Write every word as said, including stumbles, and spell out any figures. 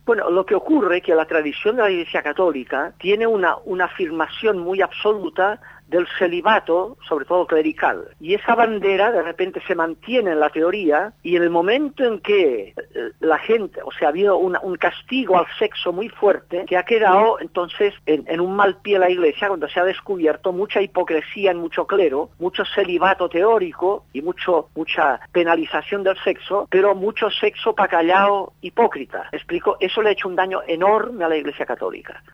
Bueno, lo que ocurre es que la tradición de la Iglesia Católica tiene una, una afirmación muy absoluta del celibato, sobre todo clerical. Y esa bandera de repente se mantiene en la teoría, y en el momento en que la gente, o sea, ha habido una, un castigo al sexo muy fuerte, que ha quedado entonces en, en un mal pie la Iglesia, cuando se ha descubierto mucha hipocresía en mucho clero, mucho celibato teórico y mucho mucha penalización del sexo, pero mucho sexo pacallao hipócrita. ¿Explico? Eso le ha hecho un daño enorme a la Iglesia Católica.